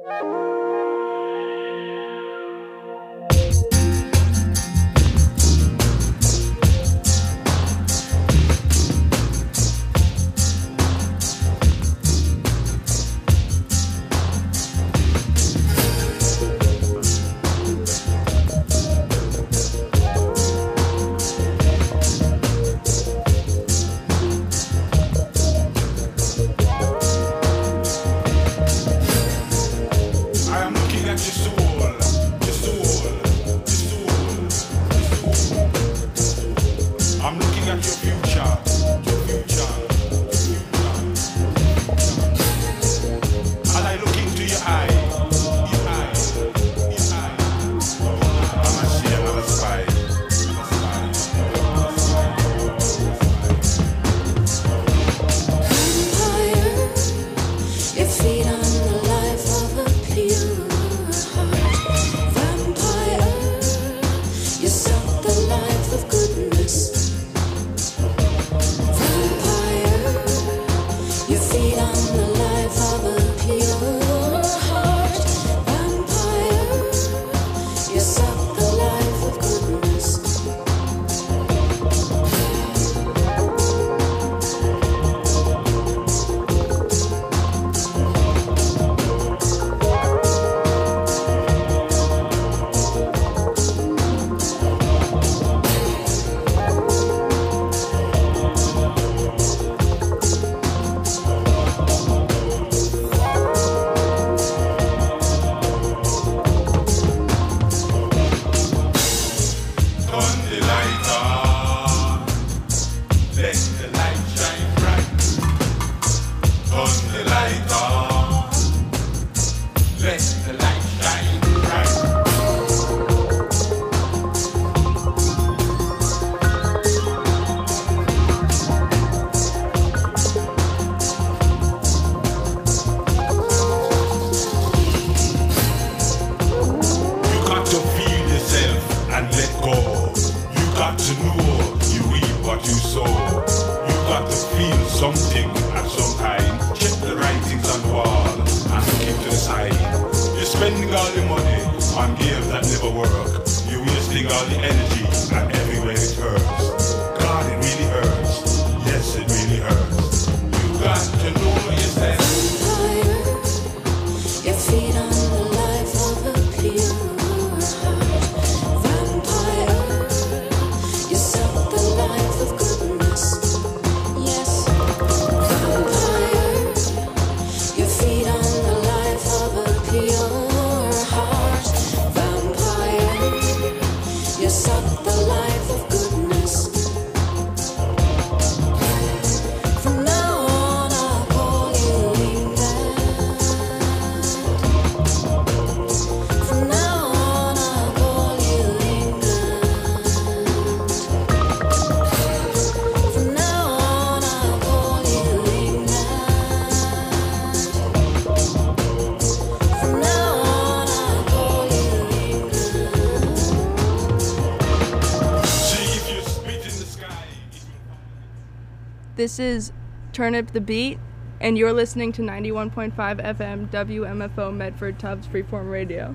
This is Turn Up the Beat, and you're listening to 91.5 FM WMFO Medford Tubbs Freeform Radio.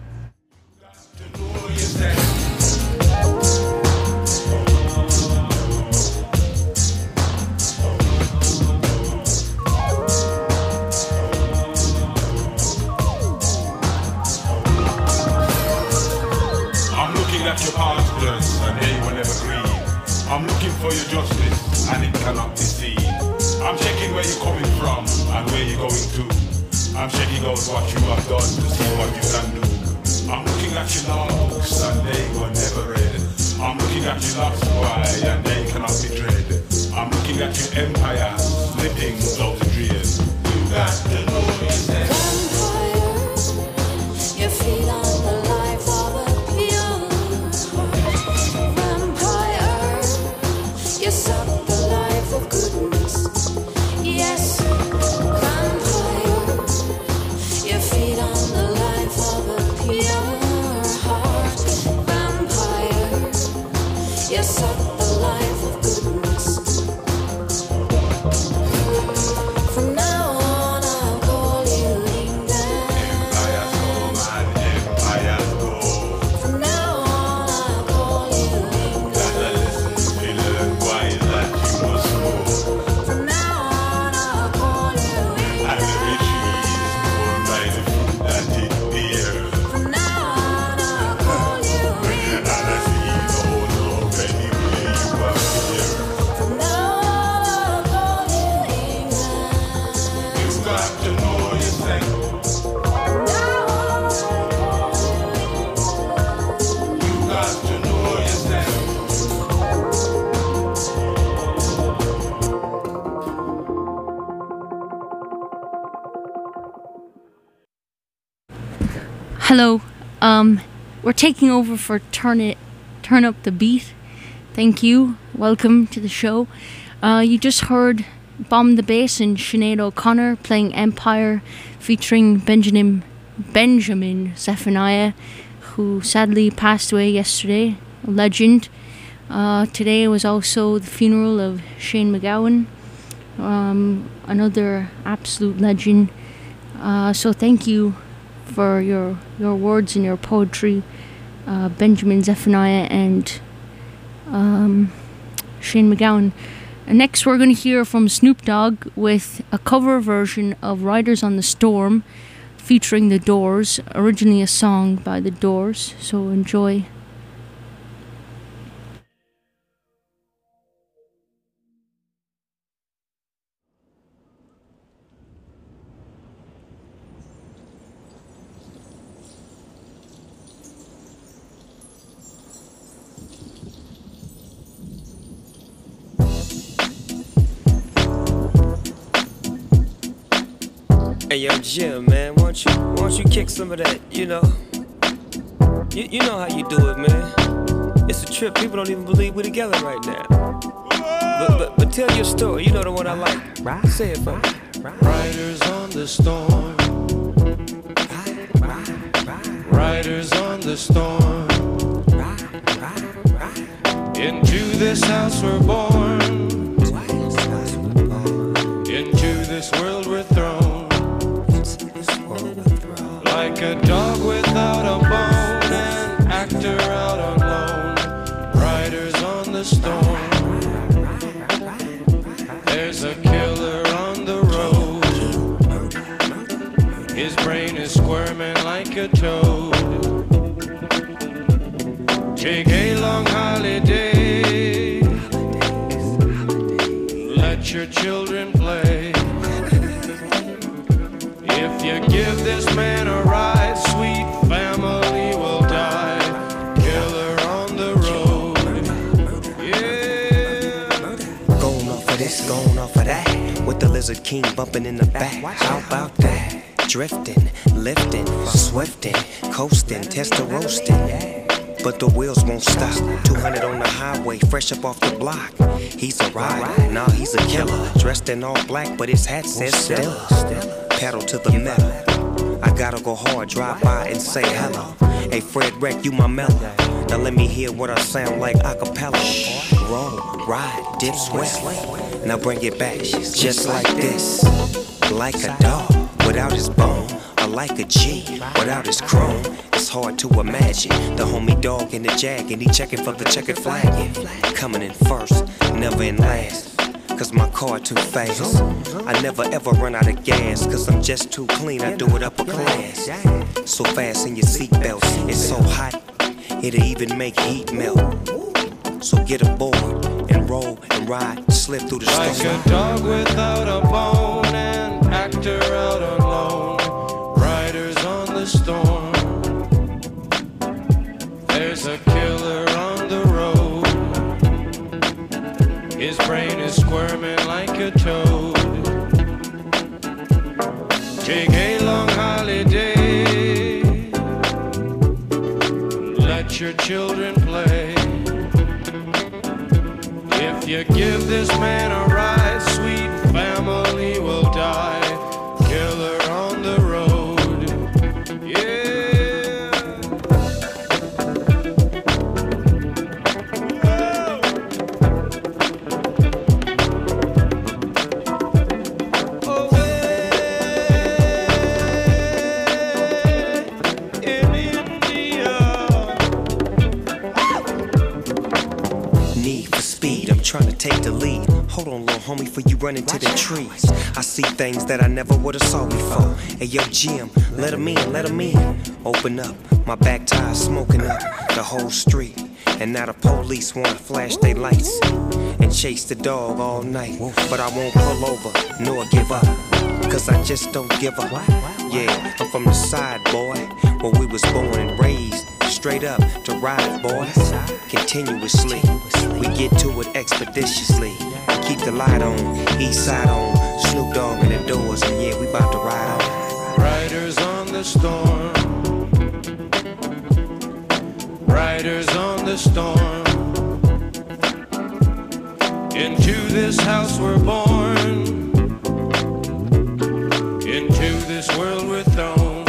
I'm looking at your pastors, and they will never grieve. I'm looking for your justice, and it cannot be seen. I'm checking where you're coming from and where you're going to. I'm checking out what you have done to see what you can do. I'm looking at your logs and they were never read. I'm looking at your logs wide and they cannot be dread. I'm looking at your empire slipping out the drain. You got to know yourself. Vampire, your feet on the life of a pure heart. Vampire, you suck the life of goodness. Yes, vampire, your feet on the life of a pure heart. Vampire, you suck the life of goodness. From now on I'll call you England. Hello. We're taking over for Turn Up the Beat. Thank you. Welcome to the show. You just heard Bomb the Bass and Sinead O'Connor playing Empire, featuring Benjamin Zephaniah, who sadly passed away yesterday. A legend. Today was also the funeral of Shane MacGowan, another absolute legend. So thank you for your words and your poetry, Benjamin Zephaniah and Shane MacGowan. And next we're going to hear from Snoop Dogg with a cover version of Riders on the Storm featuring The Doors, originally a song by The Doors, so enjoy. Hey yo, Jim, man, why don't you kick some of that, you know? You know how you do it, man. It's a trip, people don't even believe we're together right now. But tell your story, you know the one I like. Say it for me. Riders on the storm. Riders on the storm. Into this house we're born. Into this world we're thrown. Like a dog without a bone, an actor out on loan. Riders on the storm. There's a killer on the road. His brain is squirming like a toad. Take a long holiday. Let your children play. If you give this man a ride, sweet family will die. Killer on the road. Yeah. Going off of this, going off of that. With the Lizard King bumping in the back. How about that? Drifting, lifting, swifting, coasting, tester roasting. But the wheels won't stop. 200 on the highway, fresh up off the block. He's a rider, nah, he's a killer. Dressed in all black, but his hat says Stella. Pedal to the metal. I gotta go hard, drive by and say hello. Hey Fred Wreck, you my mellow. Now let me hear what I sound like a cappella. Roll, ride, dip, sweat. Now bring it back, just like this. Like a dog without his bone, or like a G without his chrome. It's hard to imagine the homie dog in the jag, and he checking for the checkered flag. Coming in first, never in last. Cause my car too fast. I never ever run out of gas, cause I'm just too clean, I do it upper class. So fast in your seatbelts, it's so hot, it'll even make heat melt. So get aboard and roll and ride, slip through the Like storm. a dog without a bone, an actor out on loan. Riders on the storm. There's a killer on the road. His brain is squirming like a toad. Take a long holiday. Let your children play. If you give this man a ride, sweet family will die. Killer on the road. Yeah. Trying to take the lead. Hold on, little homie, before you run into the trees. I see things that I never would've saw before. Hey, yo, Jim, let him in, let him in. Open up, my back tire smoking up the whole street. And now the police wanna flash their lights and chase the dog all night. But I won't pull over, nor give up, cause I just don't give up. Yeah, I'm from the side, boy, where we was born and raised. Straight up to ride, boys, continuously. We get to it expeditiously. Keep the light on, east side on, Snoop Dogg in the doors, and yeah, we about to ride on. Riders on the storm. riders on the storm. Into this house we're born, into this world we're thrown,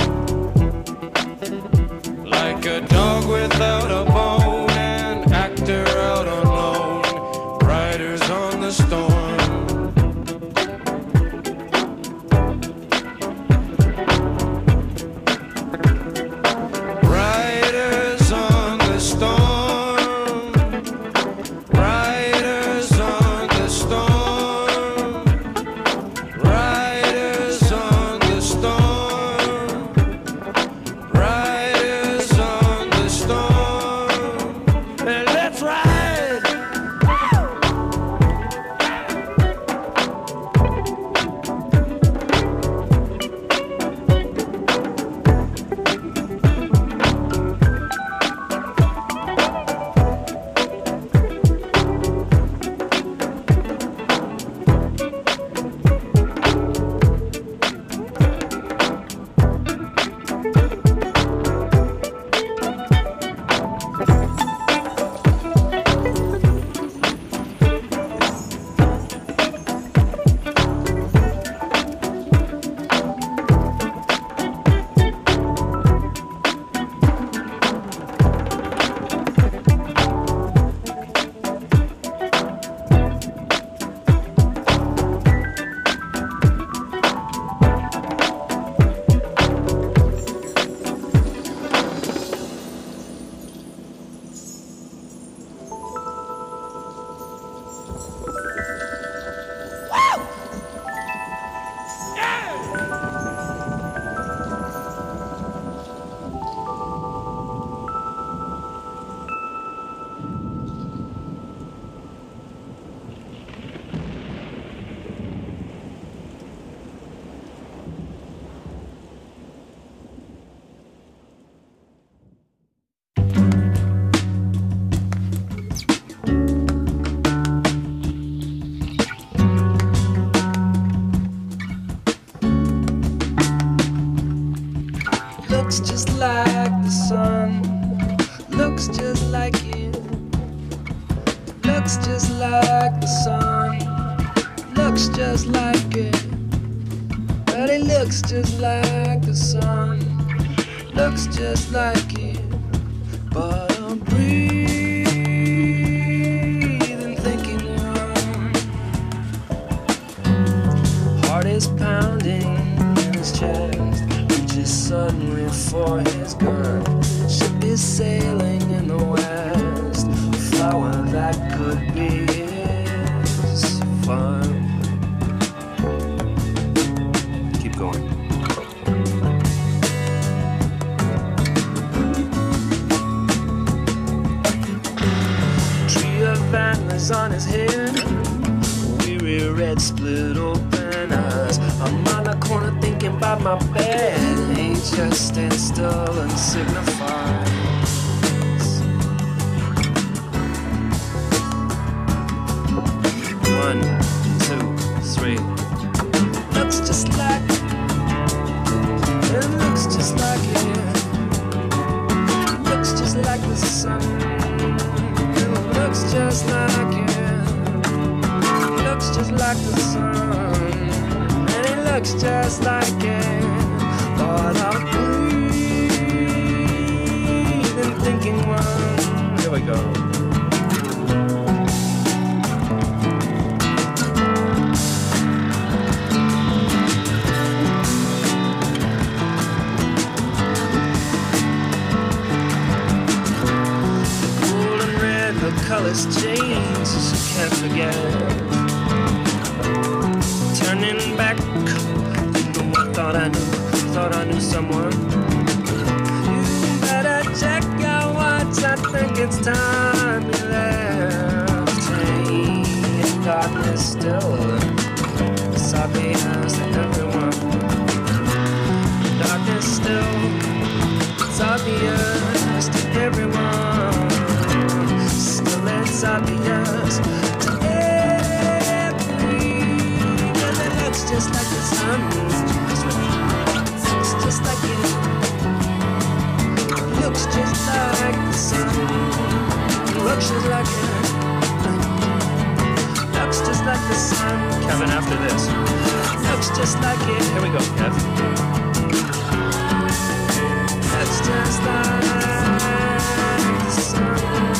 like a dog without a bone, an actor out on loan, riders on the storm. Riders on the storm, riders on the storm, riders on the storm, riders on the storm, and let's ride. Looks just like the sun, looks just like you. Looks just like the sun, looks just like it. But it looks just like the sun, looks just like it. But I'm breathing, thinking one. Heart is pounding in his chest, reaches suddenly for his gun. Ship is sailing in the west, a flower that could be his fun. Keep going. Tree of antlers on his head, weary red split open eyes. I'm on the corner thinking about my bed. He just stands still and signifies. One, two, three. Looks just like it. Looks just like it. Looks just like the sun. It looks just like it. Looks just like the sun. And it looks just like it. But I'm breathing, thinking one. Here we go. Colors change, she can't forget. Turning back, you know I thought I knew someone. You better check your watch, I think it's time you left. Train in darkness still, it's obvious to everyone. Darkness still, it's obvious to everyone. It's obvious to everyone. And it looks just like the sun. Looks just like it. Looks just like the sun. sun. Kevin, after this. Looks just like it. Here we go, Kev. Looks just like the sun.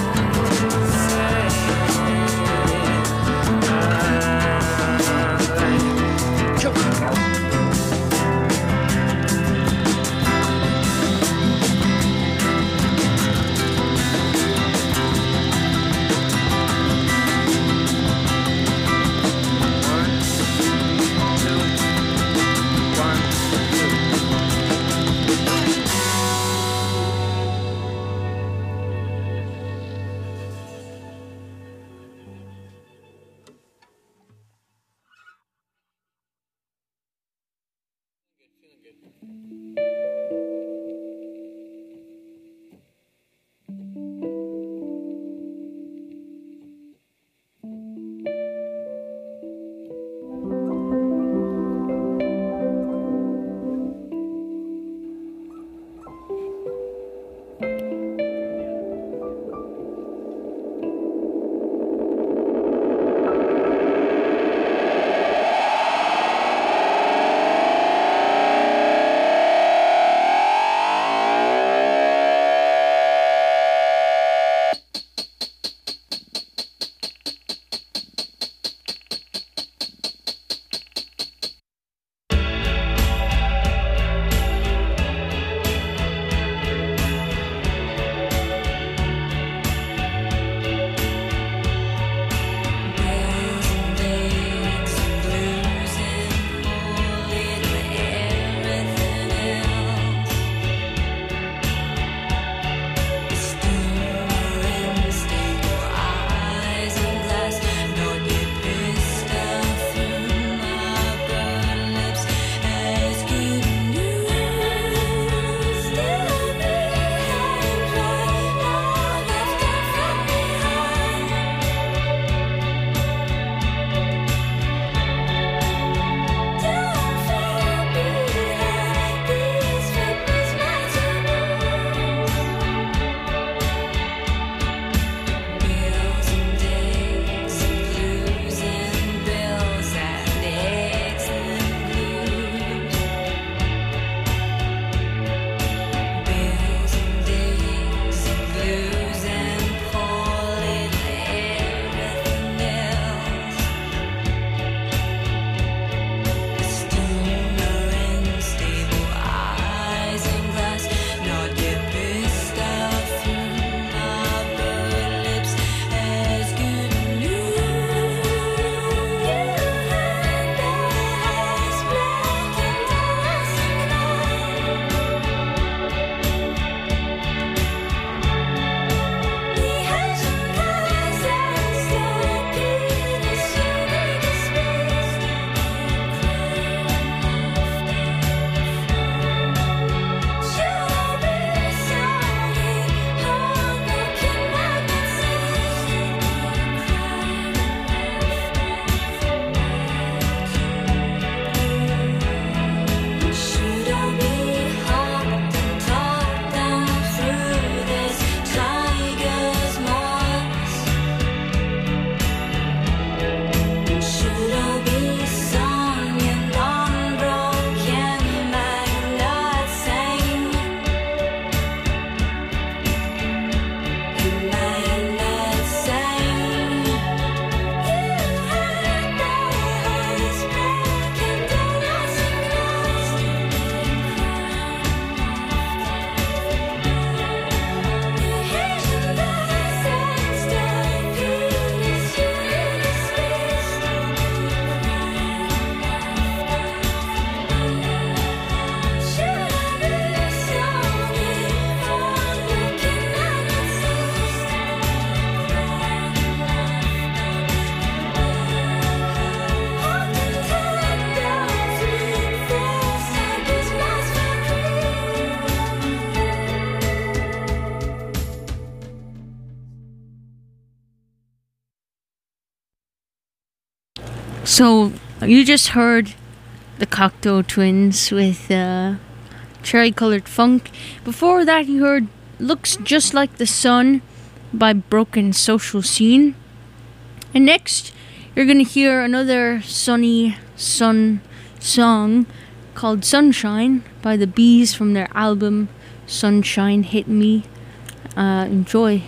So you just heard the Cocteau Twins with Cherry Coloured Funk. Before that you heard Looks Just Like the Sun by Broken Social Scene. And next You're gonna hear another sunny sun song called Sunshine by the Bees from their album Sunshine Hit Me. Enjoy.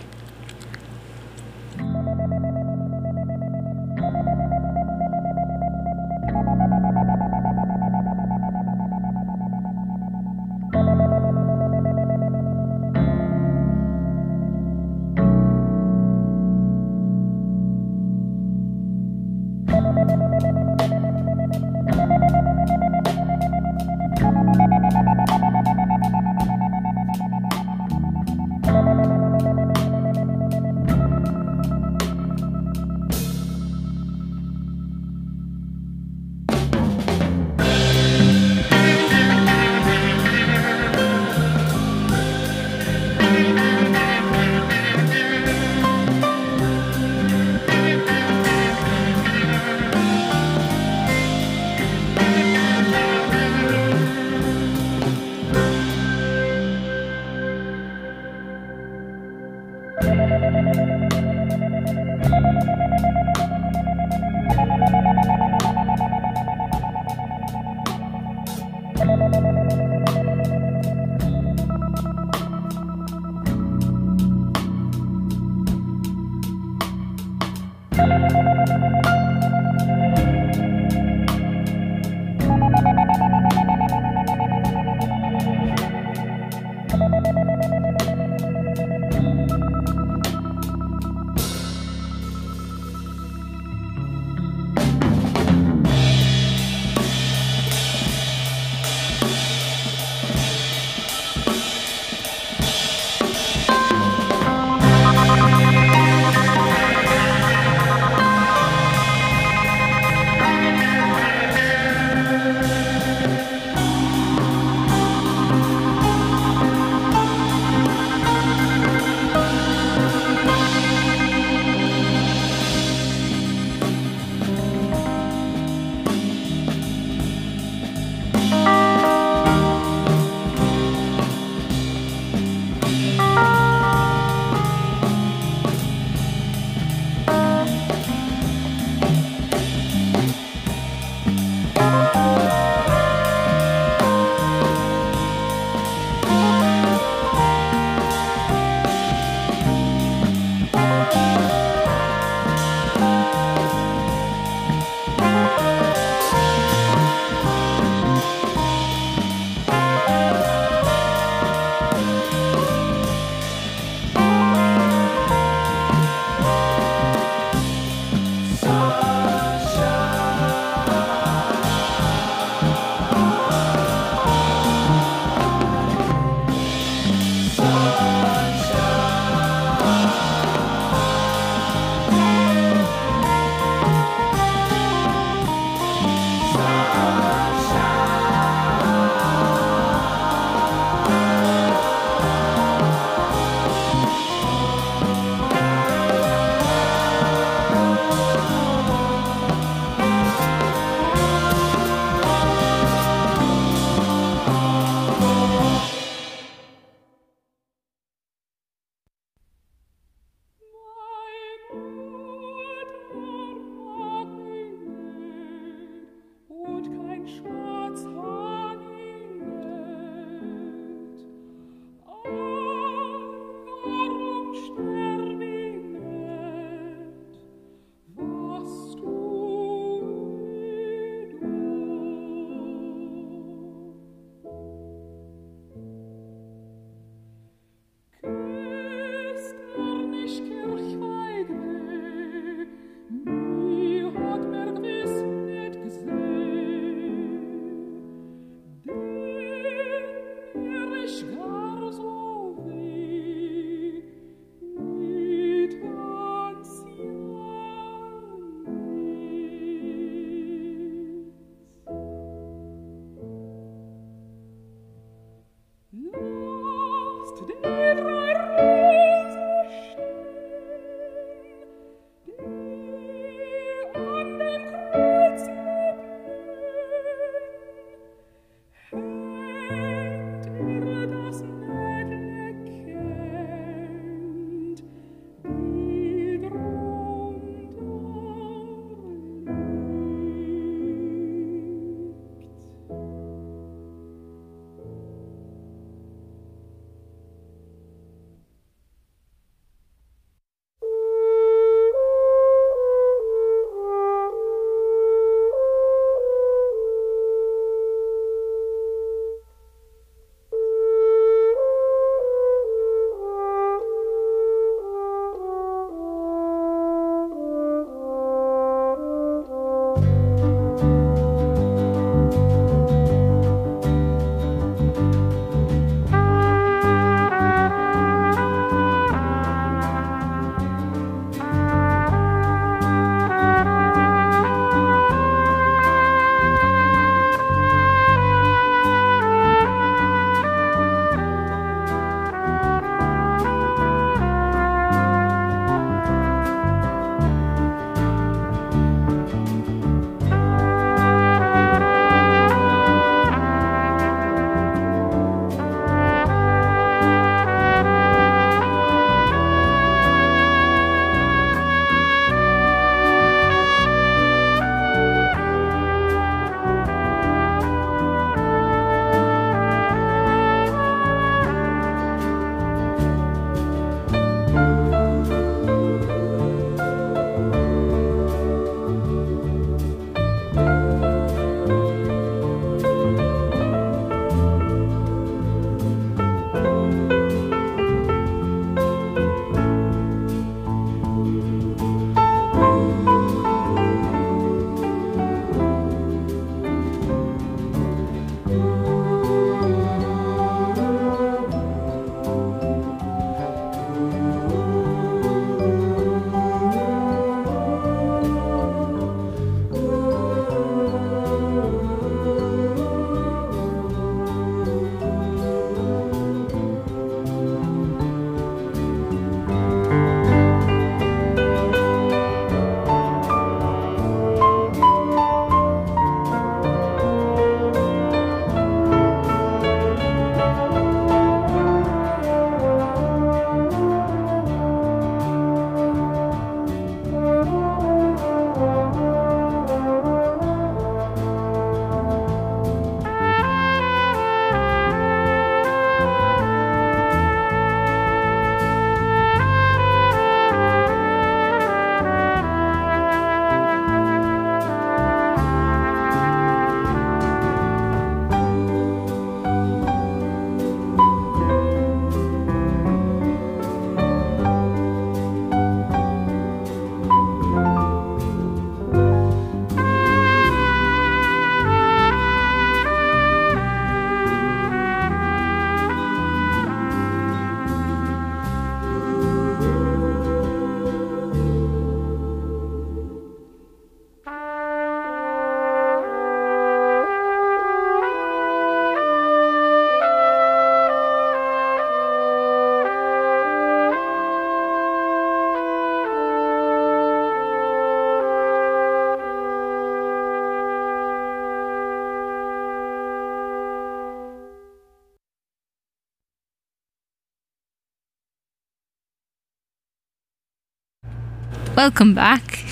Welcome back.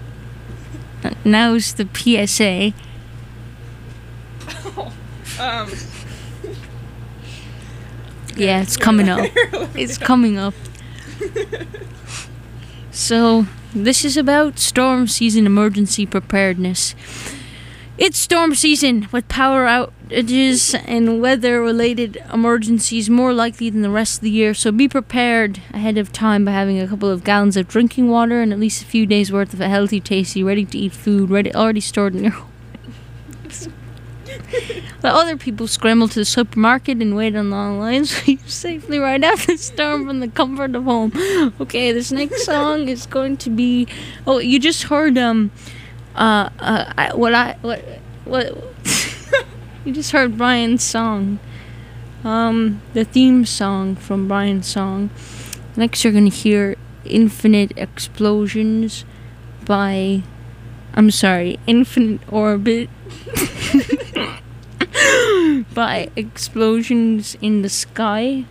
Now's the PSA. Yeah, it's coming up. It's coming up. So, this is about storm season emergency preparedness. It's storm season, with power outages and weather-related emergencies more likely than the rest of the year, so be prepared ahead of time by having a couple of gallons of drinking water and at least a few days' worth of a healthy, tasty, ready-to-eat food already stored in your home. While other people scramble to the supermarket and wait on long lines, you safely ride out the storm from the comfort of home. Okay, this next song is going to be... Oh, you just heard, you just heard Brian's song. The theme song from Brian's song. Next you're gonna hear Infinite Explosions by... I'm sorry, Infinite Orbit by Explosions in the Sky.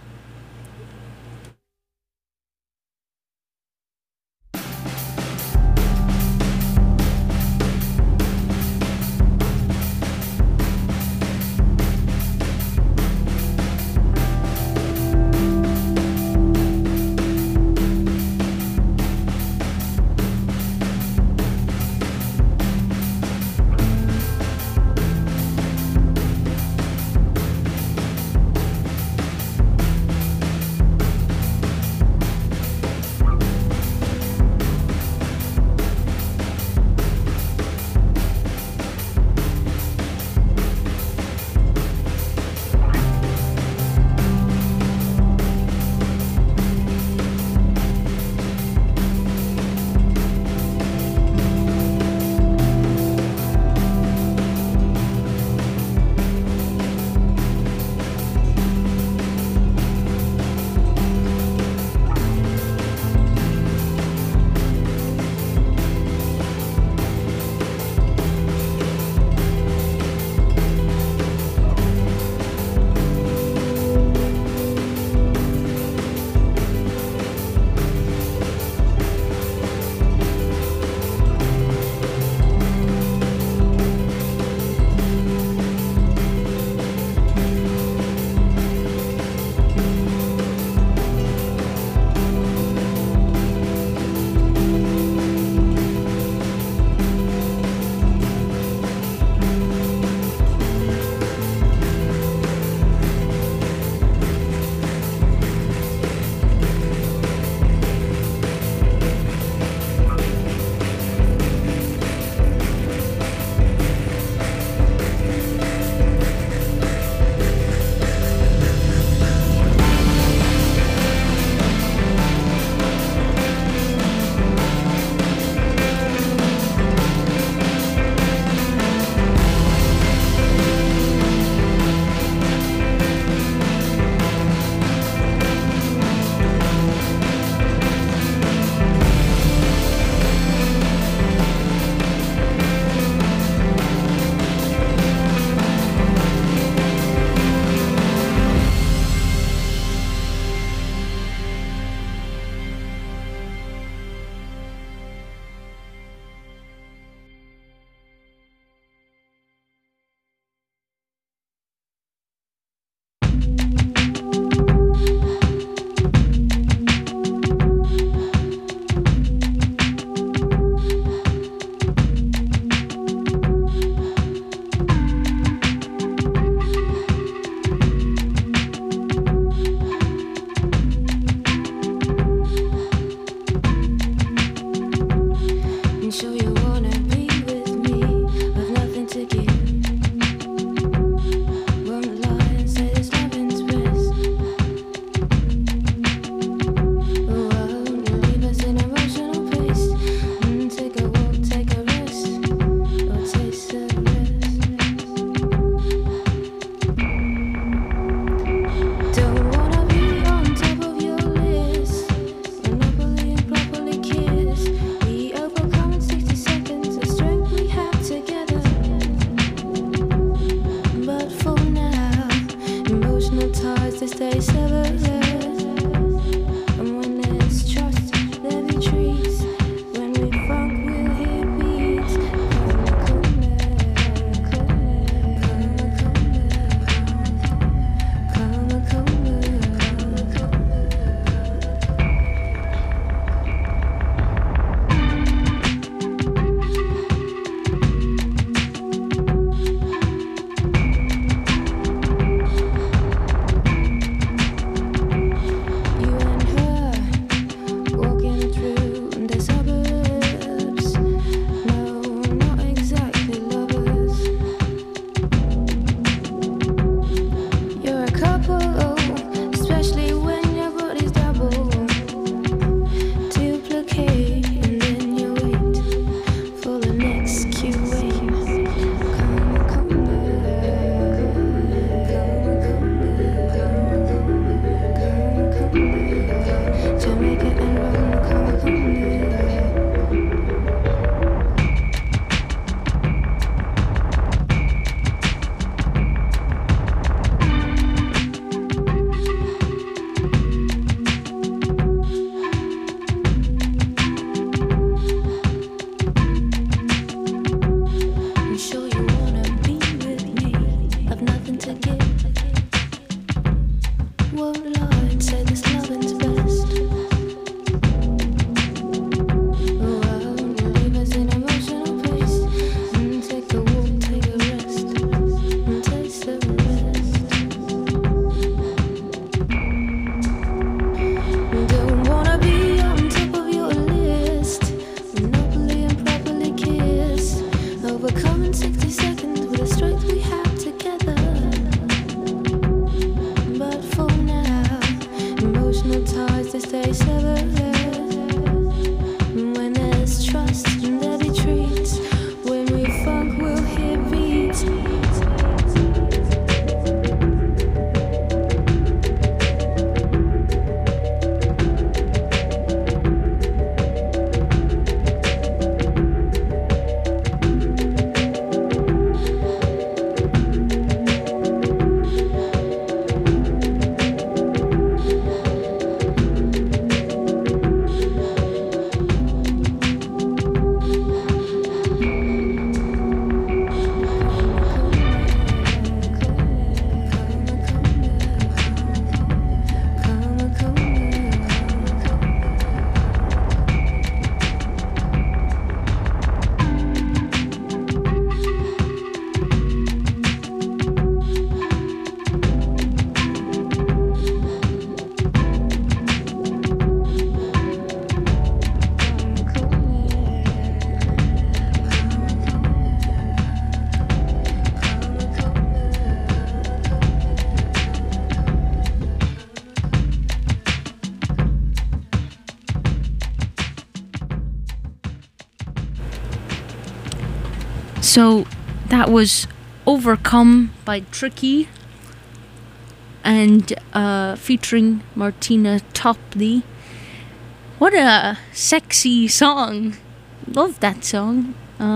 So that was Overcome by Tricky and featuring Martina Topley. What a sexy song. Love that song.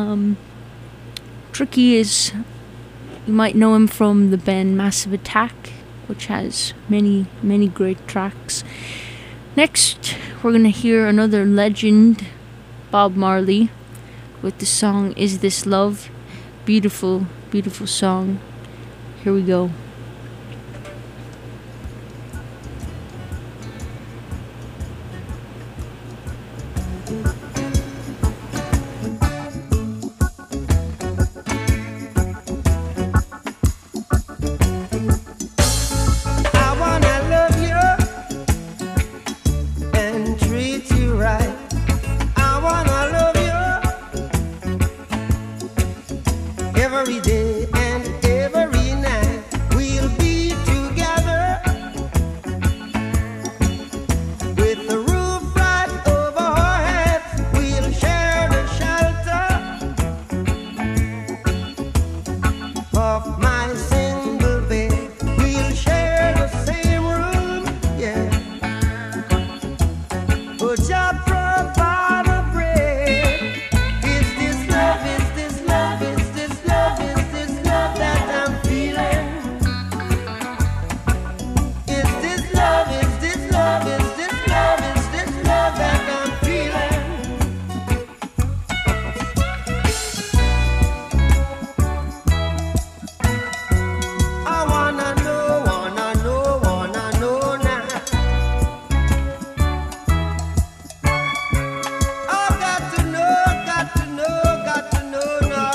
Tricky is, you might know him from the band Massive Attack, which has many, many great tracks. Next, we're going to hear another legend, Bob Marley, with the song Is This Love? Beautiful, beautiful song. Here we go. I wanna love you and treat you right. I wanna love you every day and every night. We'll be together with the roof right over our heads. We'll share the shelter of my single bed. We'll share the same room, yeah. But just provide a bread. Is this love? Is this love? Is this love? Is this love that I'm feeling? Is this love? Is this love? Is this love? Is this love that I'm feeling? I wanna know now. I've got to know now.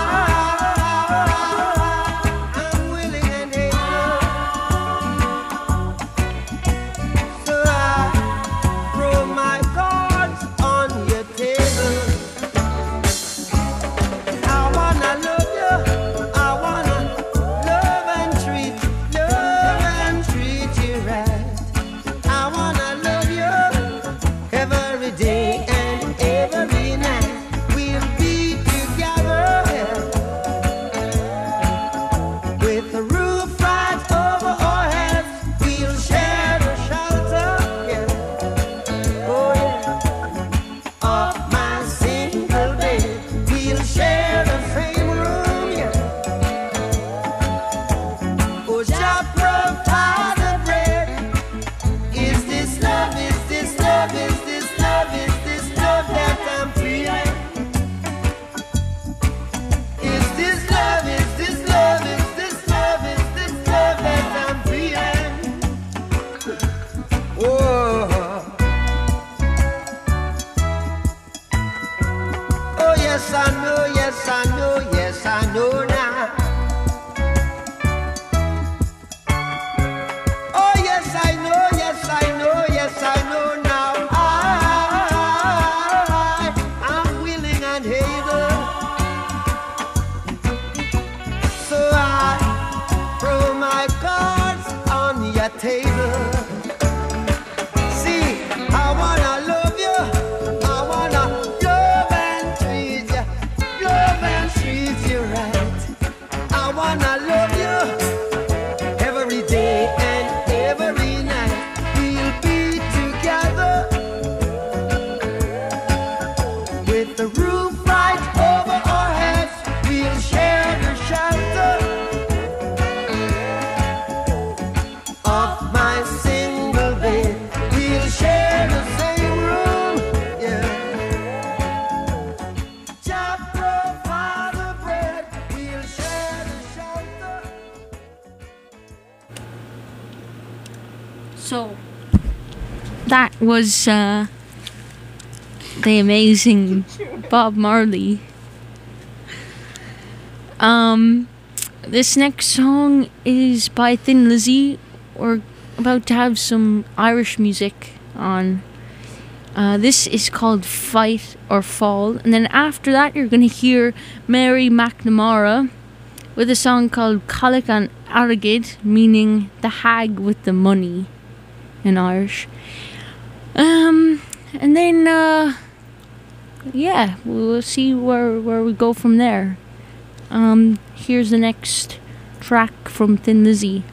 I'm willing and able. So I throw my cards on your table. I wanna love you. I wanna love and treat you right. I wanna love you every day and every night. We'll be together with the roof right over our heads. We'll share the shelter, yeah. Oh yeah, of my single bed. We'll share the same room, yeah. Oh, just provide the bread. Is this love? Is this love? Is this love? Is this love that I'm feeling? Is this love? Is this love? Is this love? Is this love that I'm feeling? Oh, oh yes I know, yes I know, yes I know now. Oh yes I know, yes I know, yes I know now. I'm willing and able. So I throw my cards on your table. See, I wanna love you. I wanna love and treat you right. I wanna love you every day and every night. We'll be together with the roof right over our heads. We'll share the shelter of my single bed. We'll share the same room, yeah. Just provide the bread. We'll share the shelter. So that was the amazing Bob Marley. This next song is by Thin Lizzy. We're about to have some Irish music on. This is called Fight or Fall. And then after that, you're going to hear Mary McNamara with a song called Colic an Aragid, meaning the hag with the money in Irish. And then, yeah, we'll see where we go from there. Here's the next track from Thin Lizzy.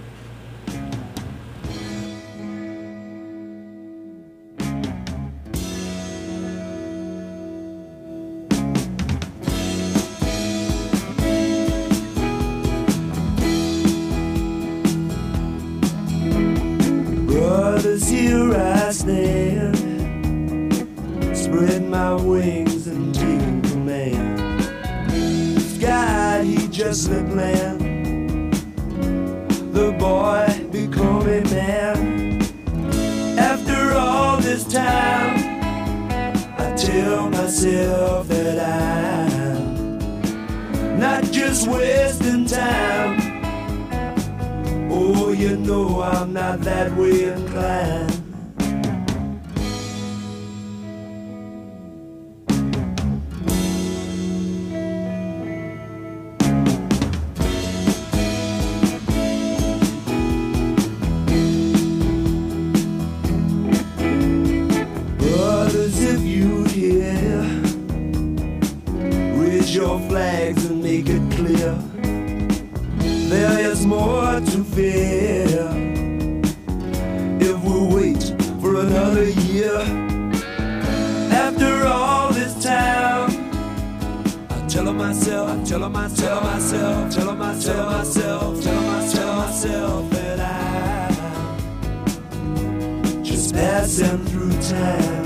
Brothers, here I stand, spread my wings and take command. God, he just let land. The boy become a man. After all this time, I tell myself that I'm not just wasting time. Oh, you know I'm not that way inclined. Brothers, if you'd hear, raise your flags and make it clear. There is more to fear if we wait for another year. After all this time, I tell myself that I'm just passing through time.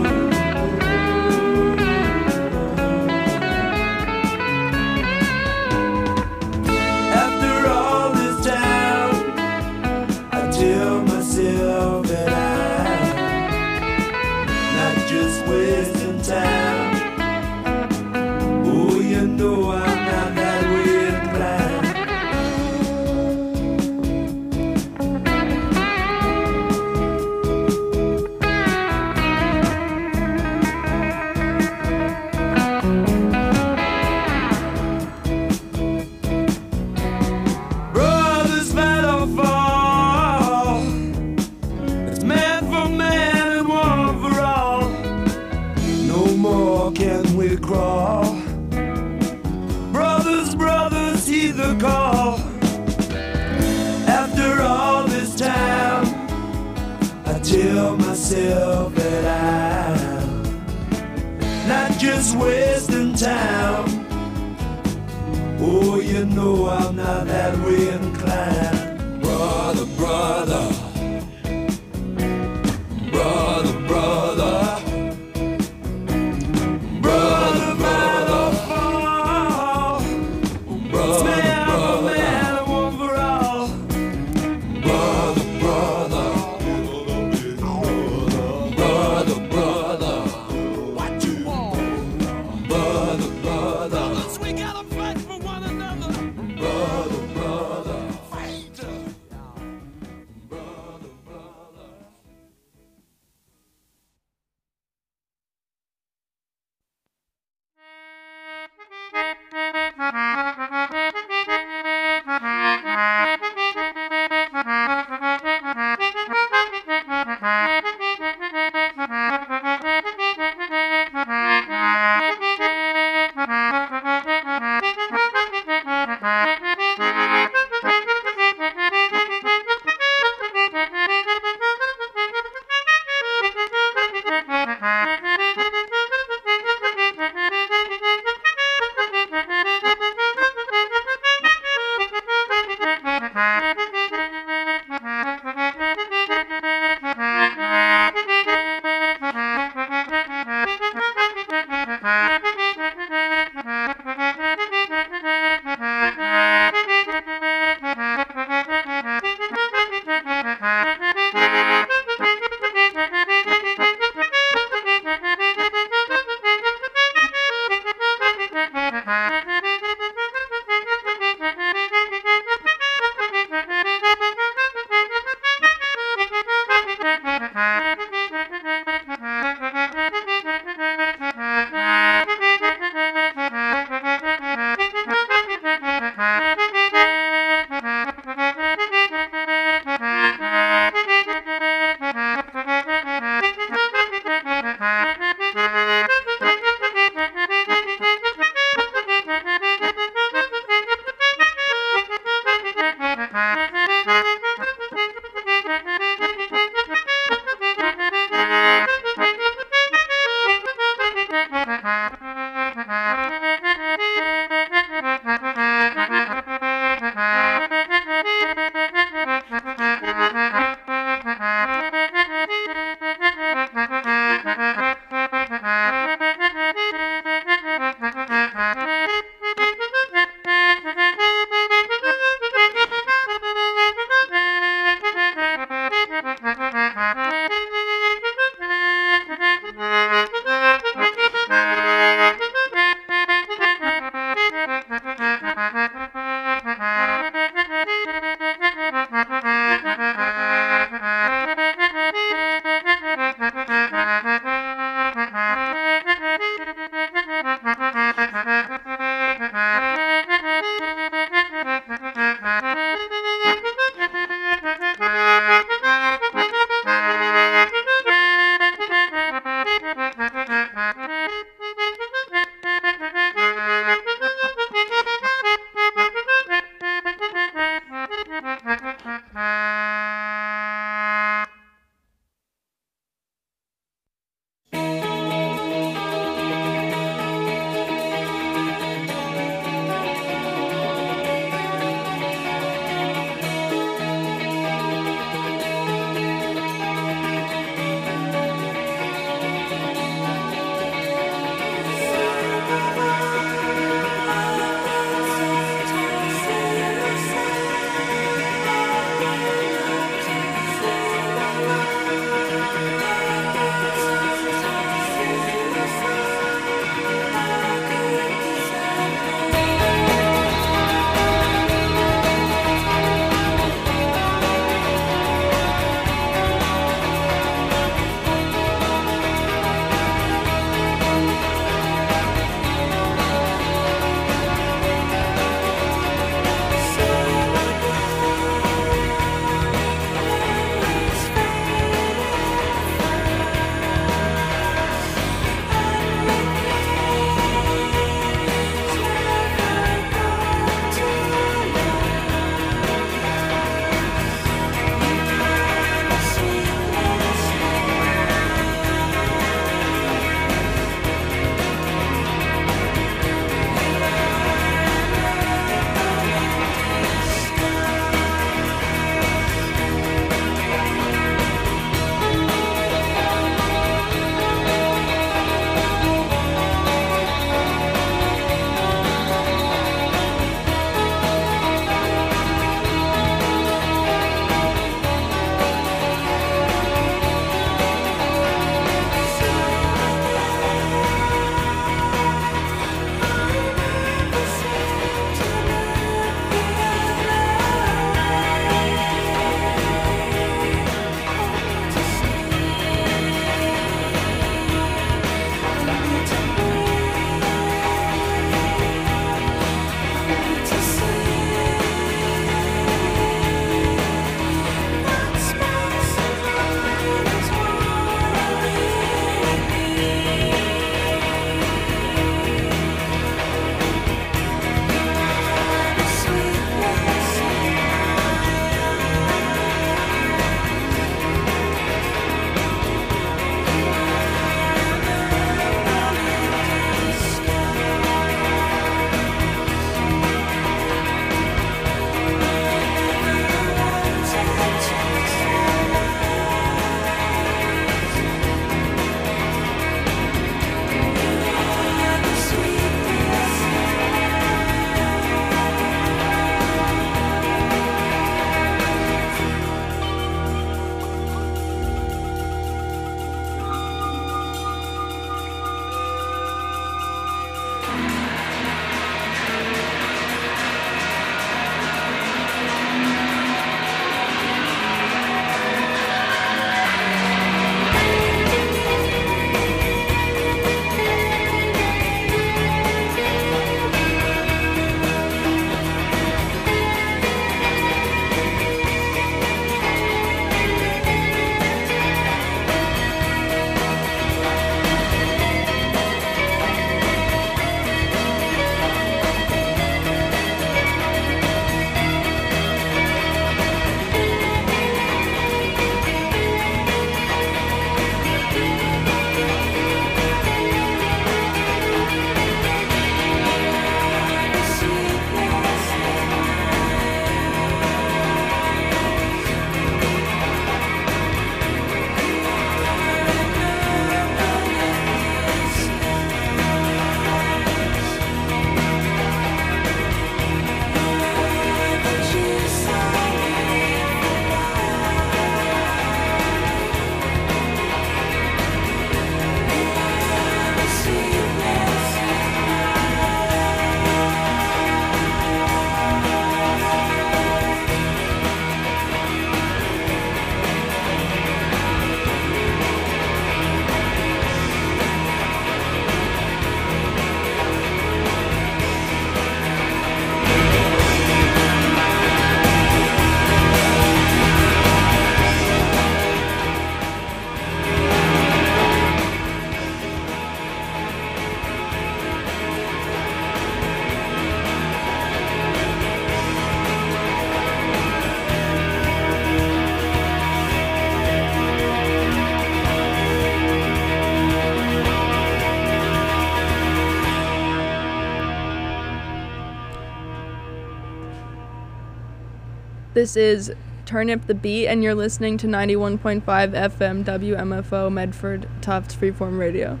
This is Turn Up the Beat, and you're listening to 91.5 FM WMFO Medford Tufts Freeform Radio.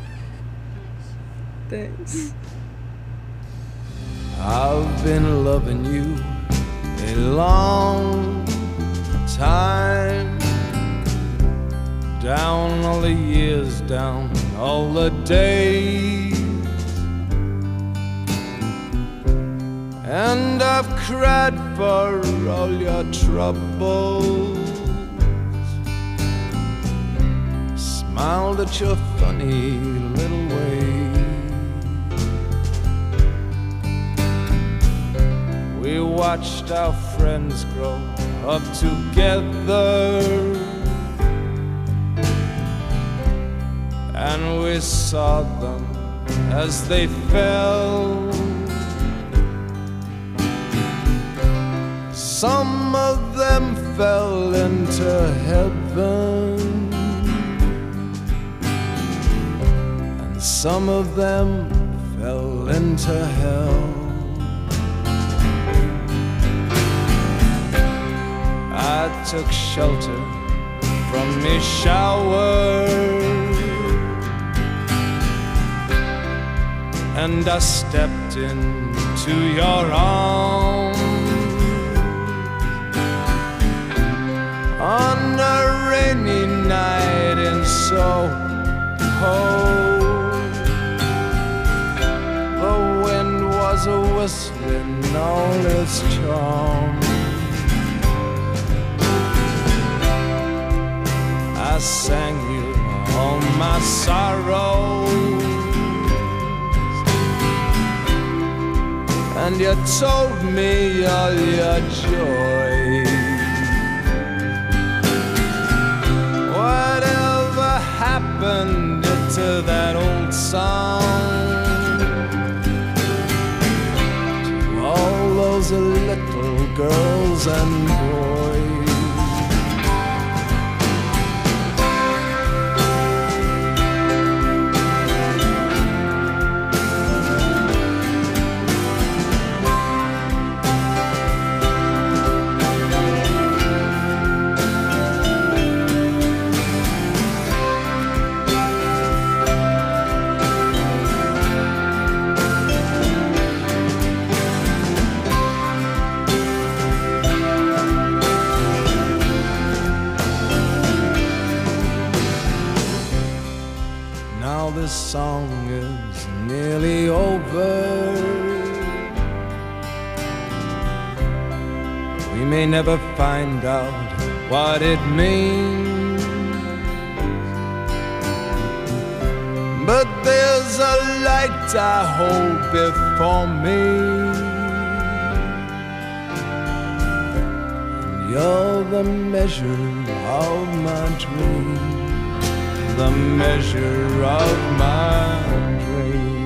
Thanks. I've been loving you a long time. Down all the years, down all the days. And I've cried for all your troubles, smiled at your funny little ways. We watched our friends grow up together, and we saw them as they fell. Some of them fell into heaven, and some of them fell into hell. I took shelter from me shower, and I stepped into your arms. On a rainy night in Soho, the wind was a whistling all its charm. I sang you all my sorrows, and you told me all your joy. Whatever happened to that old song? To all those little girls and boys. This song is nearly over. We may never find out what it means, but there's a light I hold before me, and you're the measure of my dream, the measure of my dream.